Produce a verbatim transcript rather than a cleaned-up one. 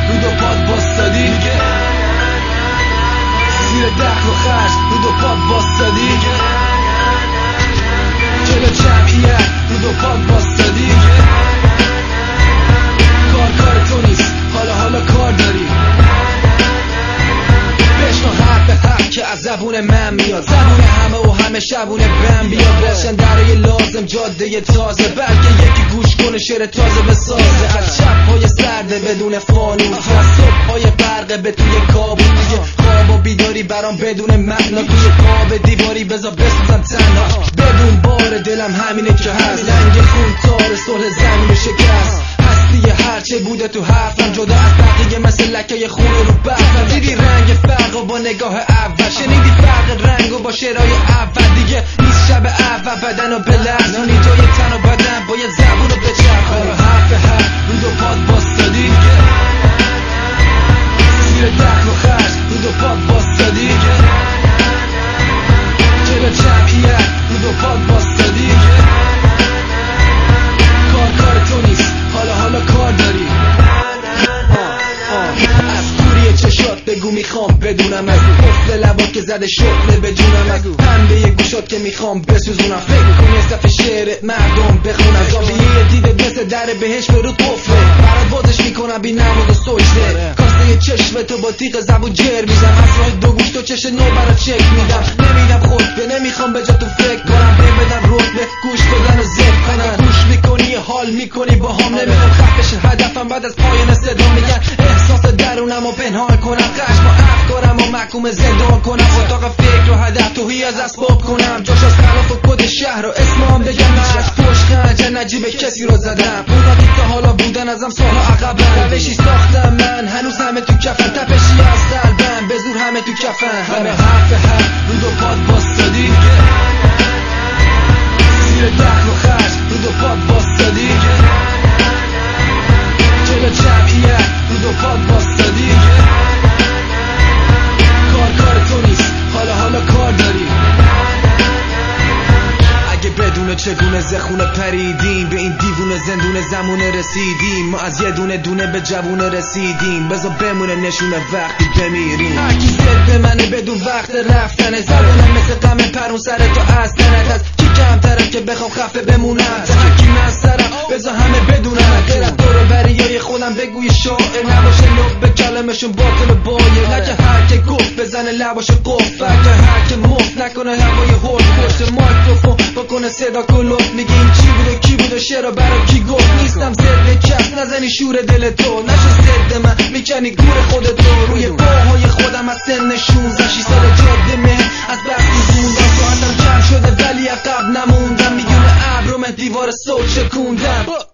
رو دو پاد باستادی، زیر دخل و خرج رو دو پاد باستادی، جلو جمعیت رو دو پاد باستادی، کار کار تو نیست حالا حالا کار داری. بشنو حرف حق که از زبون من میاد، زبون همه و همه شبونه بم بیاد، باشن درای لازم جاده تازه، بلکه یکی گوش کنه شعر تازه بسازه. از شب های سرده بدون فانوس، از صبح های برقه به توی کابوس، دیگه خواب و بیداری برام بدون معنا، توی قاب دیواری بذار بسوزم تنها، بدون بار دلم همینه که هست، لنگ خون تار صلح زمین شکست، هستی هرچه بوده تو حرفم جدا از بقیه مثل لکه خون رو برفم. دیدی رنگ فرق و با نگاه اول، شنیدی فرق رنگ و با شعرهای اول، دیگه نیست شب اول بدن و بلرزونی جای تن و بدن باید زبون رو بچرخونی. حرف حرف رو دو پاد باستادی، زیر دخل و خرج رو دو پاد باستادی، جلو جمعیت رو دو پاد باستادی، کار کار تو نیست حالا حالا کار داری. از دوری چشات بگو میخوام بدونم، از قفل لبات که زده شغله به جونم، از پنبه گوشات که میخوام بسوزونم، فکر کن یه صفحه شعر مردم بخونم، زاویه دیده مثل در بهش برو قفله، برات بازش میکنم بی نماز و سجده، کاسه چشم تو با تیغ زبون جر میزم، از راه دو گوش تو چش نو برات چک میدم، نمیدم خطبه نمیخوام به جا تو فکر کنم، ببدم رتبه گوش بدن و ذکر کنم، گوش میکنی حال میکنی با هم، نمیخوام خفش هدفم بعد از پایان صدا میگن احساس درونم و پنهان کنم، خشم و افکارم و محکوم زندان کنم، اتاق فکر و هدف توهی از اسباب کنم، جاش از خلاف و کد شهر و اسمام بگم، مشت پشت خنجر نجیب کسی رو زدم، اونا که تا حالا بودن ازم سالها عقبن، روشی ساختم من هنوز همه تو کفن، تپشی از قلبم به زور همه تو کفن، همه حرف حرف رو دو پاد باستادی، زیر دخل و خرج رو دو پاد باستادی، جلو جمعیت رو دو پاد باستادی، کار کار تو نیست حالا حالا کار داری. اگه بدون چگونه زخونه پریدیم، به این دیوونه زندون زمونه رسیدیم، ما از یه دونه دونه به جوونه رسیدیم، بذار بمونه نشونه وقتی بمیریم. هرکی زد منه بدون وقت رفتنه، زبانم مثل غم پرون سر تو از تنت، از کی کمترم که بخوام خفه بمونم، هرکی من سرم بذار همه بدونم، غیرت دور بریای خودم بگوی شاعر، نباشه لب به کلمشون باطل و بایر، نکه هر که گفت بزنه لباش قفل، که هر که مفت نکنه هوای هول، پشت میکروفون بکنه صدا کلوف، میگیم چی بود و کی بود و شعرا برا کی گفت، نیستم ضد کس نزنی شور دل تو، نشو ضد من میکنی گور خودتو، روی پاهای خودم از سن شونزده شش سال جاده من از بس زوندم، ساعتم کم شده ولی عقب نموندم، میگونه ابرم دیوار صوت شکوندم.